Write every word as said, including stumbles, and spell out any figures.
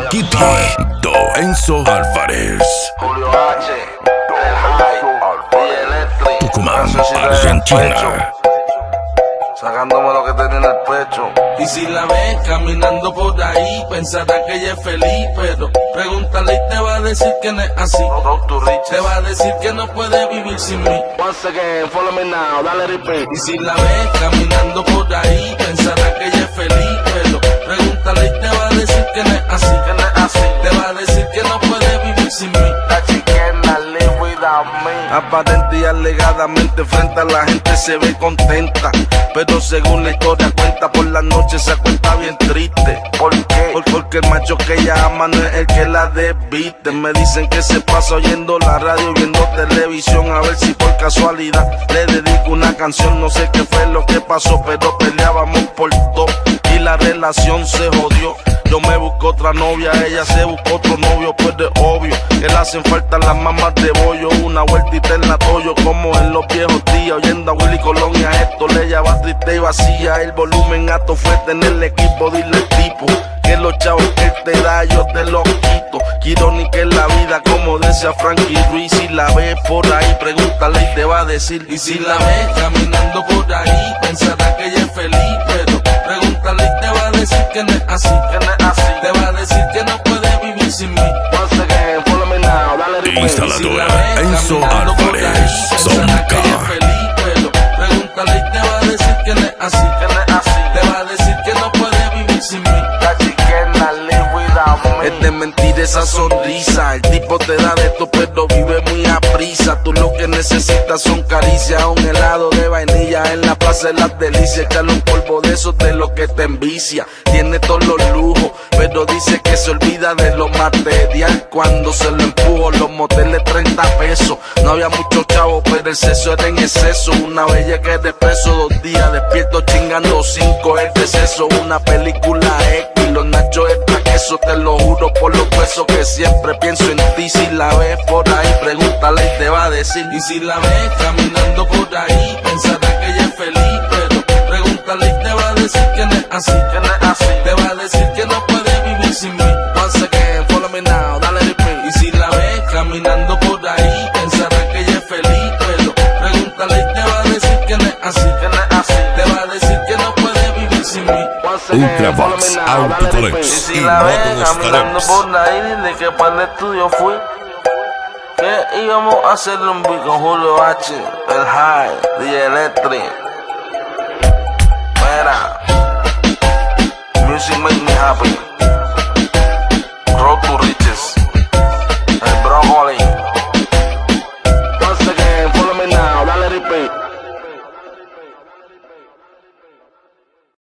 Kitty, Do Enzo Álvarez, Julio H, el High, y Electric, Tucumán, Argentina. Sacándome lo que tenía en el pecho. Y si la ves caminando por ahí, pensará que ella es feliz, pero pregúntale y te va a decir que no es así. Te va a decir que no puede vivir sin mí. Once again, follow me now, dale repeat. Y si la ves caminando por ahí, pensará que ella es feliz, pero pregúntale y te va a decir que no es así. Que no es así. Te va a decir que no puede vivir sin mí. La chiquena live without me. Aparente y alegadamente frente a la gente se ve contenta, pero según la historia cuenta por la noche se acuesta bien triste. ¿Por qué? Por- porque el macho que ella ama no es el que la desviste. Me dicen que se pasa oyendo la radio, viendo televisión, a ver si por casualidad le dedico una canción. No sé qué fue lo que pasó, pero peleábamos por todo y la relación se jodió. Yo me busco otra novia, ella se buscó otro novio, pues de obvio que le hacen falta las mamas de bollo. Una vueltita en la toyo, como en los viejos días, oyendo a Willy Colón y a esto le llama triste y vacía. El volumen alto fue tener el equipo, dile al tipo que los chavos que él te da yo te los quito. Que irónica es la vida, como decía Frankie Ruiz. Si la ves por ahí, pregúntale y te va a decir. Y si la ves caminando por ahí, pensará que ella es feliz, pero pregúntale y te va a decir que no es así. Que no es así. Te va a decir que no puede vivir sin mí. Once again, follow me now, dale repeat. Instaladora Enzo Álvarez, pensará que ella es Zonca. feliz, pero pregúntale y te va a decir que no es así. Que no es así. Te va a decir que no puede vivir sin mí. La chiquena live without me. Es de mentir esa sonrisa. El tipo te da de esto, pero vive muy a prisa. Tú lo que necesitas son caricias, un helado de vainilla en la plaza de las delicias. Echarle un polvo de esos de lo que te envicia. Tiene todos los lujos, pero dice que se olvida de lo material. Cuando se lo empujo, los moteles treinta pesos. No había mucho chavo, pero el sexo era en exceso. Una bella que de preso, dos días despierto chingando cinco. El deceso, una película X, los nachos extra queso. Te lo juro por los besos que siempre pienso en ti. Si la ves por ahí, pregúntale y te va a decir. Y si la ves caminando por ahí, pensará que ella es feliz, pero pregúntale y te va a decir que no es así. Que no es así. Te va a decir que no puede vivir sin mí. Once again, follow me now, dale repeat. Y si la ves caminando por ahí, pensará que ella es feliz, pero pregúntale y te va a decir que no es así. Que no es así. Te va a decir que no puede vivir sin mí. Once again, follow Ultravox, me now, dale Autocolex. repeat. Si Y la ves módulos caminando Philips. por ahí, dile que para el estudio fui. Que íbamos a hacerle un beat con Julio H, el High, D J Electric. Mira, music make me happy.